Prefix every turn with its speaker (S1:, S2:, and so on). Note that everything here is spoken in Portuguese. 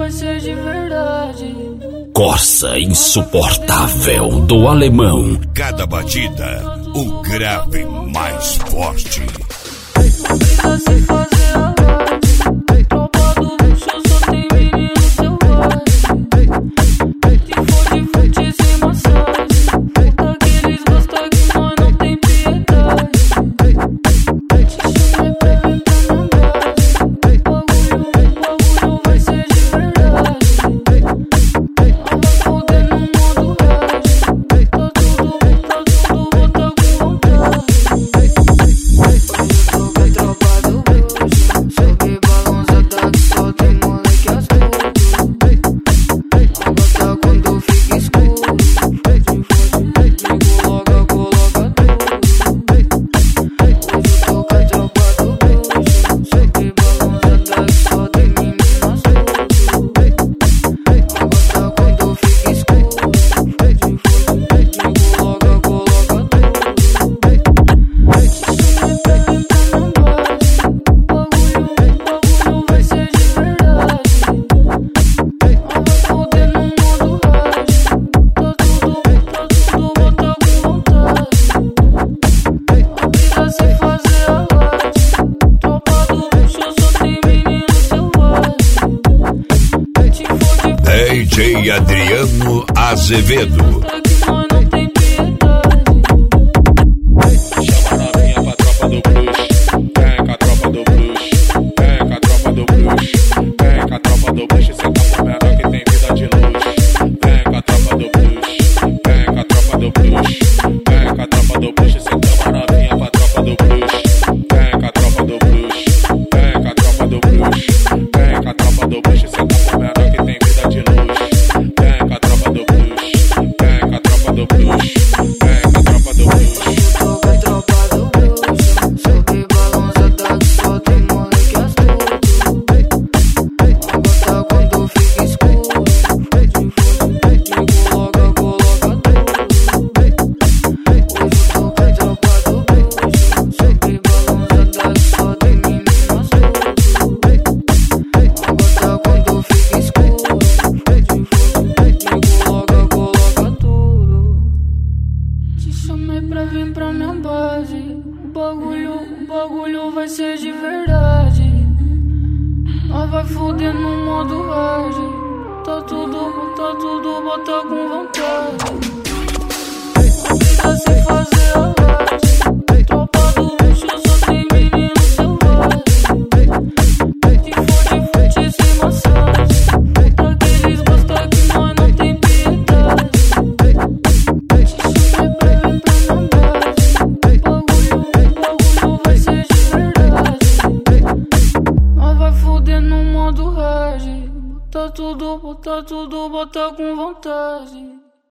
S1: vai ser de verdade.
S2: Corsa insuportável do alemão.
S3: Cada batida, o grave mais forte.
S1: Não precisa se fazer a live. Tropa do luxo, só tem menino selvagem. Se for de fute sem massagem, puta que eles gostam que nós não tem piedade. Te chamei pra vir pra mandar. Bagulho vai ser de verdade. Ela vai foder no modo hard. Tá tudo bota com vontade.
S3: DJ Adriano Azevedo.
S4: Chama a novinha pra tropa do blues. Vem com a tropa do blues. Vem com a tropa do blues. Vem com a tropa do blues. Cê tá com menor que tem vida de luz. Vem com a tropa do blues. Vem com a tropa do blues. Vem com a tropa do blues. Cê tá a novinha pra tropa do blues. Vem com a tropa do blues. Vem com a tropa do blues. Vem com a tropa do blues. Cê tá com menor que tem vida de luz. Vem com a tropa do blues. Vem com a tropa do blues. Vem com a tropa do blues.
S1: Pra vir pra minha base. O bagulho vai ser de verdade. Nós vai foder no modo hard. Tá tudo, bota com vontade. Não precisa se fazer a live. Tropa do luxo, só tem menino selvagem. Se for de fute sem massagem, puta que eles gostam que nós não tem piedade. Te chamei pra vir pra mandar. Bagulho vai ser de verdade. Nós vai foder no modo hard. Tá tudo, bota com vontade.